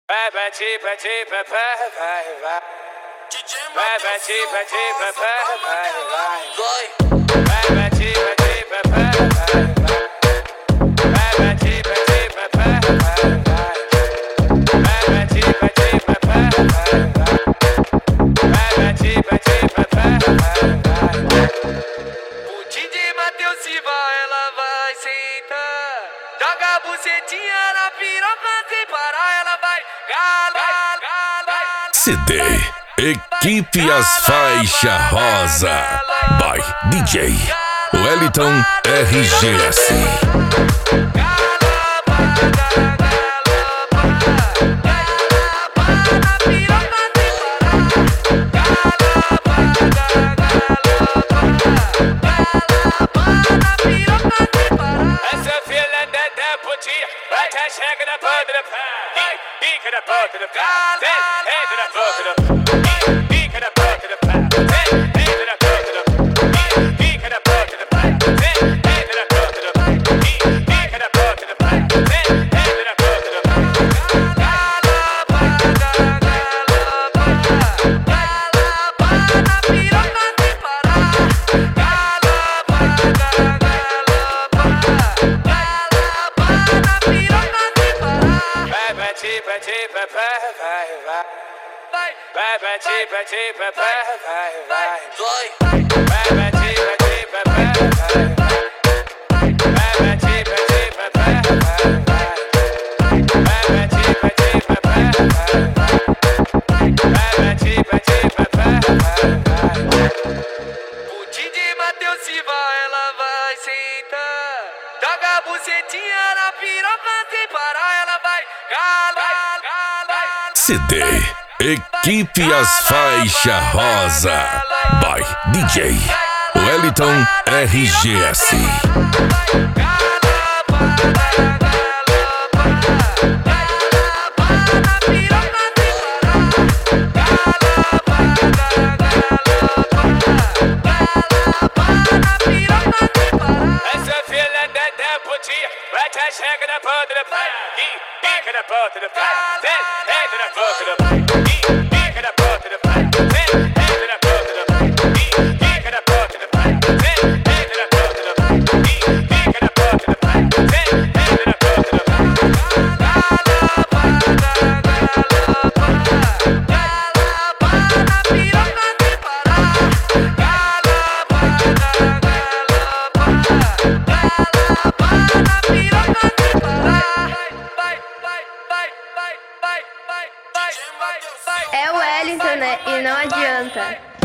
Vai, bate, bate, vai, vai, vai. Vai, bate, bate, vai, vai, vai. Vai, bate, bate, vai, vai, vai. Vai, bate, bate, vai, vai, vai. Vai, bate, bate, vai, vai, vai. Vai, bate, bate, vai, vai, vai. O DJ Matheus Silva, ela vai sentar. Joga a bucetinha na piroca sem parar, ela vai galar, galar. CD Equipe As Faixa Rosa by DJ Wellington RGS. Essa filha da putinha vai tá chega na ponta do pé, pica na ponta do pé, entra na ponta do pé, pica na ponta do pé, entra na ponta do pé, pica na ponta do pé, entra na ponta do pé, pica na ponta do pé, entra na ponta do pé. Vai, bate, bate, vai, vai, vai. Vai, bate, bate, vai, vai, vai. Vai, bate, bate, vai, vai, vai. Vai, bate, bate, vai, vai, vai. Vai, bate, bate, vai, vai, vai. O DJ Matheus Silva, ela vai sentar. Joga a bucetinha na piroca sem parar, ela vai galar, galar. CD Equipe As Faixa Rosa by DJ Wellington RGS. Essa filha da putinha vai tá chega na ponta do pé, pica na ponta do pé, entra na ponta do pé, pica na ponta do pé, entra na ponta do pé, pica na ponta do pé, entra na ponta do pé, pica na ponta do pé, entra na ponta do pé. É o Wellington, né? E não adianta.